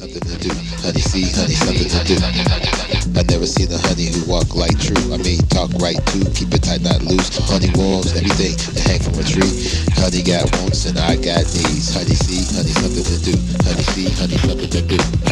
something to do. Honey see, honey, something to do. I never seen a honey who walk like true. I mean, talk right too, keep it tight, not loose. Honey warms everything to hang from a tree. Honey got wants and I got needs. Honey see, honey, something to do. Honey see, honey, something to do.